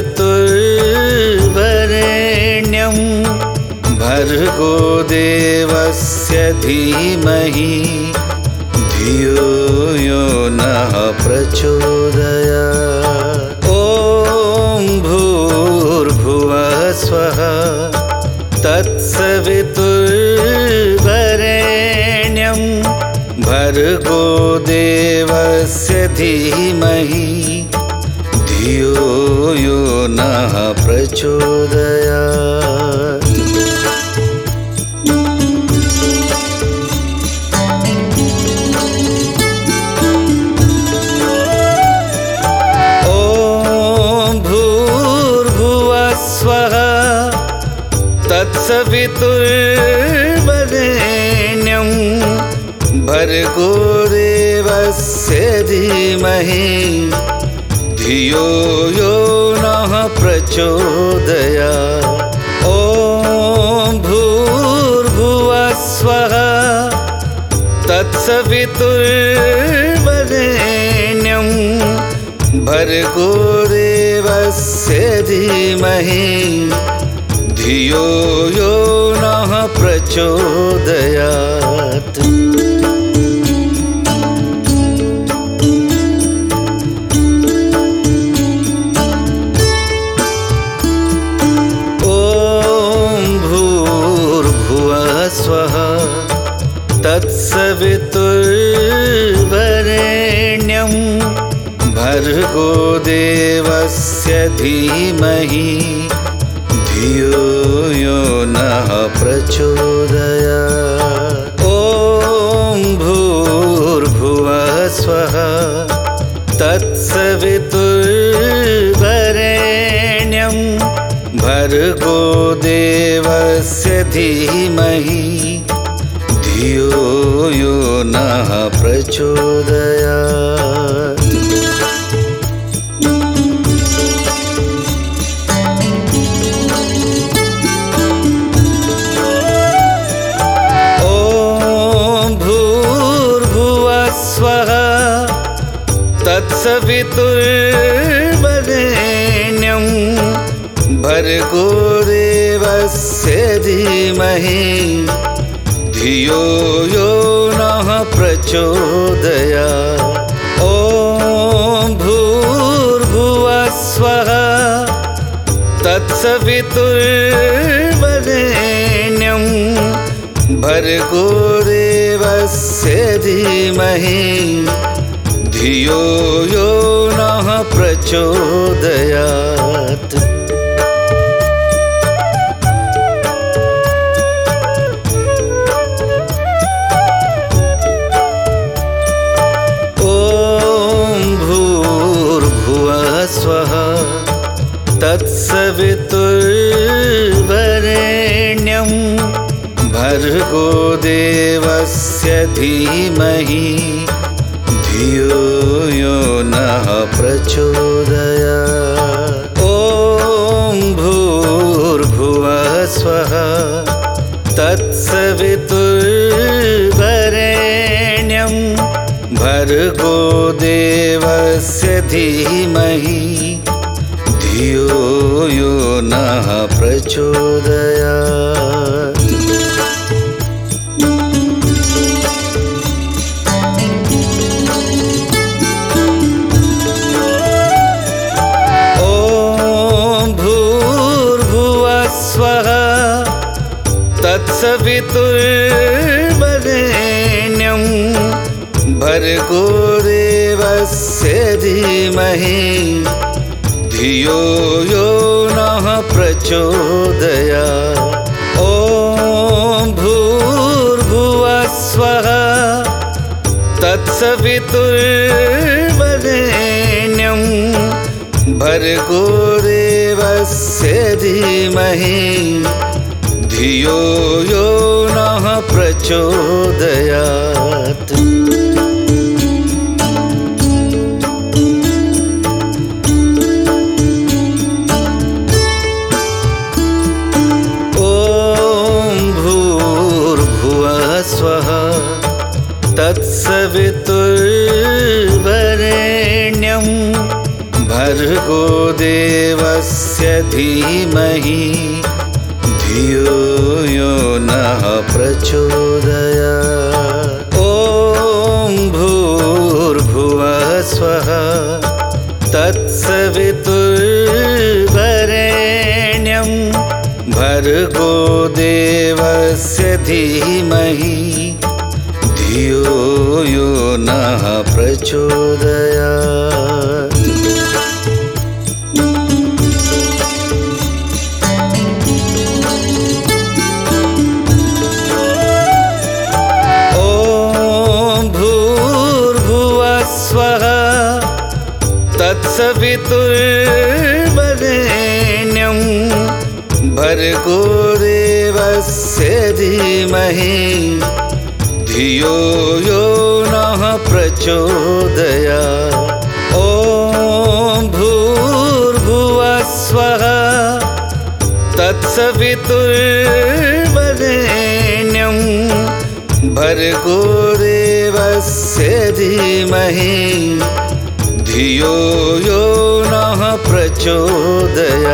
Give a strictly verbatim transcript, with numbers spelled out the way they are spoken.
तत्सवितुर्वरेण्यं भर्गो देवस्य धीमहि धियो यो नः प्रचोदयात्। ॐ भूर्भुवः स्वः तत्सवितुर्वरेण्यं भर्गो देवस्य धीमहि धियो यो नः प्रचोदयात्। ॐ भूर्भुवः स्वः तत्सवितुर्वरेण्यं भर्गो देवस्य धीमहि धियो यो नः प्रचोदयात्। ॐ भूर्भुवः स्वः तत्सवितुर्वरेण्यं भर्गो देवस्य धीमहि धियो यो नः प्रचोदयात्। स्वः तत्सवितुर्वरेण्यं भर्गो देवस्य धीमहि धियो यो नः प्रचोदयात्। ॐ भूर्भुवः स्वः तत्सवितुर्वरेण्यं भर्गो देवस्य धीमहि धियो यो नः प्रचोदयात्। ॐ भूर्भुवः स्वः तत्सवितुर्वरेण्यं भर्गो देवस्य धीमहि धियो यो नः प्रचोदयात्। ॐ भूर्भुवः स्वः तत्सवितुर्वरेण्यं भर्गो देवस्य धीमहि धियो यो नः प्रचोदयात्। स्वः तत्सवितुर्वरेण्यं भर्गो देवस्य धीमहि धियो यो नः प्रचोदयात्। ॐ भूर्भुवः स्वः तत्सवितुर्वरेण्यं भर्गो देवस्य धीमहि धियो यो नः प्रचोदयात्। ॐ भूर्भुवः स्वः तत्सवितुर्वरेण्यं भर्गो देवस्य धीमहि धियो यो नः प्रचोदयात्। ॐ भूर्भुवः स्वः तत्सवितुर्वरेण्यं भर्गो देवस्य धीमहि धियो यो नः प्रचोदयात्। स्वः तत्सवितुर्वरेण्यं भर्गो देवस्य देवस्य धीमहि धियो यो नः प्रचोदयात्। ॐ भूर्भुवः स्वः तत्सवितुर्वरेण्यं भर्गो देवस्य धीमहि धियो यो नः प्रचोदयात्। ॐ भूर्भुवः स्वः तत्सवितुर्वरेण्यं भर्गो देवस्य धीमहि धियो यो नः प्रचोदयात्। ॐ भूर्भुवः स्वः तत्सवितुर्वरेण्यं भर्गो देवस्य धीमहि धियो यो नः प्रचोदयात्।